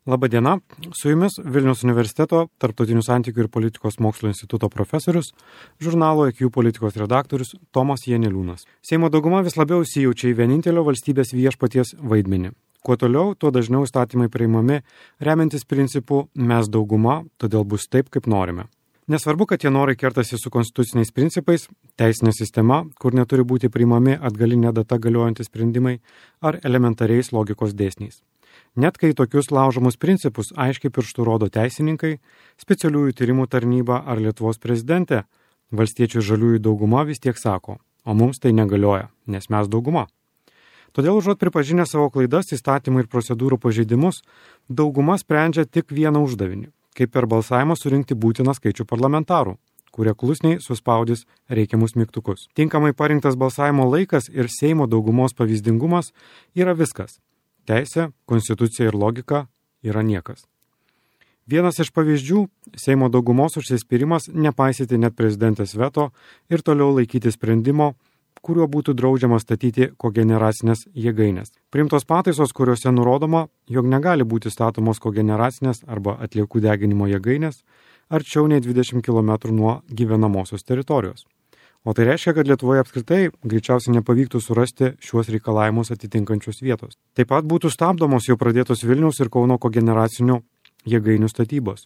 Labadiena, su jumis Vilniaus universiteto Tarptautinių santykių ir politikos mokslo instituto profesorius, žurnalo IQ politikos redaktorius Tomas Janeliūnas. Seimo dauguma vis labiau įsijaučia į vienintelio valstybės viešpaties vaidmenį. Kuo toliau, tuo dažniau įstatymai priimami remiantis principu mes dauguma, todėl bus taip, kaip norime. Nesvarbu, kad tie norai kertasi su konstituciniais principais, teisinė sistema, kur neturi būti priimami atgalinė data galiojantys sprendimai ar elementariais logikos dėsniais. Net kai tokius laužomus principus aiškiai pirštų rodo teisininkai, specialiųjų tyrimų tarnyba ar Lietuvos prezidentė, valstiečių žaliųjų dauguma vis tiek sako, o mums tai negalioja, nes mes dauguma. Todėl užuot pripažinę savo klaidas, įstatymų ir procedūrų pažeidimus, dauguma sprendžia tik vieną uždavinį, kaip per balsavimą surinkti būtiną skaičių parlamentarų, kurie klusniai suspaudys reikiamus mygtukus. Tinkamai parinktas balsavimo laikas ir Seimo daugumos pavyzdingumas yra viskas. Teisė, konstitucija ir logika yra niekas. Vienas iš pavyzdžių – Seimo daugumos užsispyrimas nepaisyti net prezidentės veto ir toliau laikyti sprendimo, kuriuo būtų draudžiama statyti kogeneracinės jėgainės. Priimtos pataisos, kuriuose nurodoma, jog negali būti statomos kogeneracinės arba atliekų deginimo jėgainės arčiau nei 20 km nuo gyvenamosios teritorijos. O tai reiškia, kad Lietuvoje apskritai greičiausiai nepavyktų surasti šiuos reikalavimus atitinkančios vietos. Taip pat būtų stabdomos jau pradėtos Vilniaus ir Kauno kogeneracinių jėgainių statybos.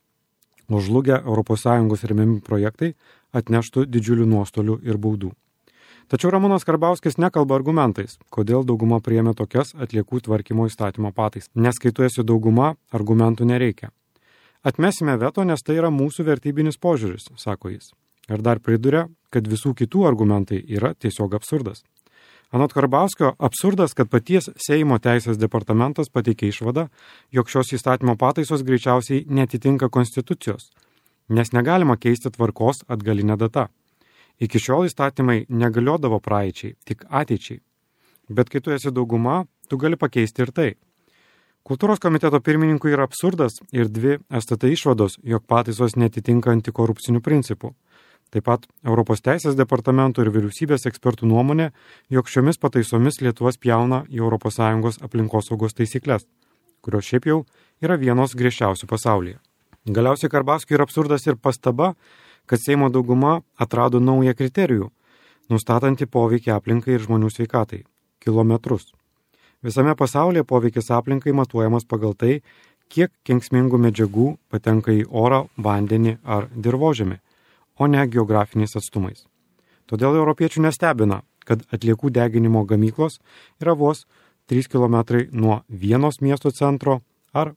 O žlugę ES remiami projektai atneštų didžiulių nuostolių ir baudų. Tačiau Ramūnas Karbauskis nekalba argumentais, kodėl dauguma priėmė tokias atliekų tvarkymo įstatymo pataisas. Nes kai tu esi dauguma, argumentų nereikia. Atmesime veto, nes tai yra mūsų vertybinis požiūris, sako jis. Ir dar priduria, kad visų kitų argumentai yra tiesiog absurdas. Anot Karbauskio, absurdas, kad paties Seimo teisės departamentas pateikė išvadą, jog šios įstatymo pataisos greičiausiai netitinka konstitucijos, nes negalima keisti tvarkos atgalinę datą. Iki šiol įstatymai negaliodavo praeičiai, tik ateičiai. Bet kai tu esi dauguma, tu gali pakeisti ir tai. Kultūros komiteto pirmininkui yra absurdas ir dvi STT išvados, jog pataisos netitinka antikorupcinių principų. Taip pat Europos teisės departamento ir vyriausybės ekspertų nuomonė, jog šiomis pataisomis Lietuva spjauna į ES aplinkosaugos taisyklės, kurios šiaip jau yra vienos griežčiausių pasaulyje. Galiausiai Karbauskiui yra absurdas ir pastaba, kad Seimo dauguma atrado naują kriterijų, nustatantį poveikį aplinkai ir žmonių sveikatai – kilometrus. Visame pasaulyje poveikis aplinkai matuojamas pagal tai, kiek kenksmingų medžiagų patenka į orą, vandenį ar dirvožemį, o ne geografiniais atstumais. Todėl europiečių nestebina, kad atliekų deginimo gamyklos yra vos 3 km nuo vienos miesto centro ar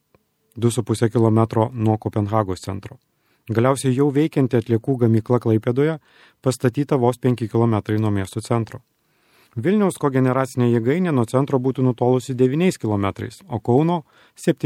2,5 km nuo Kopenhagos centro. Galiausiai jau veikianti atliekų gamykla Klaipėdoje pastatyta vos 5 km nuo miesto centro. Vilniaus kogeneracinė jėgainė nuo centro būtų nutolusi 9 km, o Kauno 7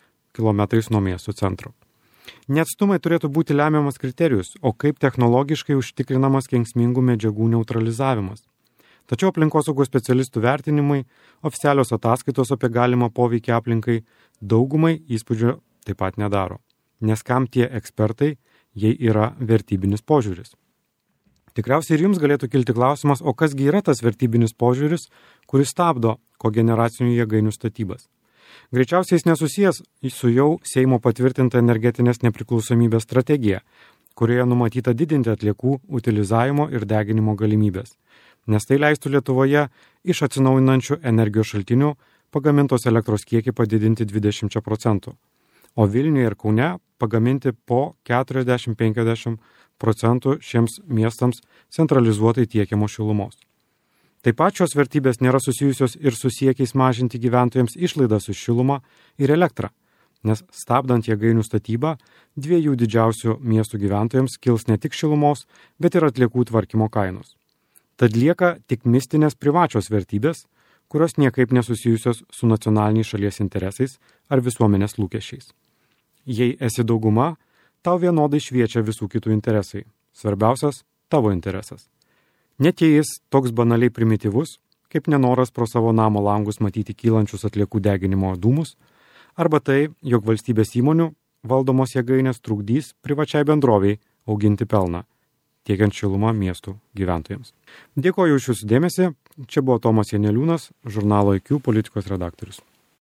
km nuo miesto centro. Neatstumai turėtų būti lemiamas kriterijus, o kaip technologiškai užtikrinamas kenksmingų medžiagų neutralizavimas. Tačiau aplinkosaugos specialistų vertinimai, oficialios ataskaitos apie galimą poveikį aplinkai daugumai įspūdžio taip pat nedaro. Nes kam tie ekspertai, jei yra vertybinis požiūris? Tikriausiai ir jums galėtų kilti klausimas, o kasgi yra tas vertybinis požiūris, kuris stabdo kogeneracinių jėgainių statybas? Greičiausiai jis nesusijęs su jau Seimo patvirtinta energetinės nepriklausomybės strategija, kurioje numatyta didinti atliekų utilizavimo ir deginimo galimybės, nes tai leistų Lietuvoje iš atsinaujinančių energijos šaltinių pagamintos elektros kiekį padidinti 20%, o Vilniuje ir Kaune pagaminti po 40-50% šiems miestams centralizuotai tiekiamos šilumos. Taip pat šios vertybės nėra susijusios ir su siekiais mažinti gyventojams išlaidas už šilumą ir elektrą, nes stabdant jėgainių statybą, dviejų didžiausių miestų gyventojams kils ne tik šilumos, bet ir atliekų tvarkymo kainos. Tad lieka tik mistinės privačios vertybės, kurios niekaip nesusijusios su nacionaliniais šalies interesais ar visuomenės lūkesčiais. Jei esi dauguma, tau vienodai šviečia visų kitų interesai. Svarbiausias – tavo interesas. Net jei jis toks banaliai primityvus, kaip nenoras pro savo namo langus matyti kylančius atliekų deginimo dūmus, arba tai, jog valstybės įmonių valdomos jėgainės trukdys privačiai bendroviai auginti pelną, tiekiant šilumą miestų gyventojams. Dėkoju už jūsų dėmesį. Čia buvo Tomas Janeliūnas, žurnalo IQ politikos redaktorius.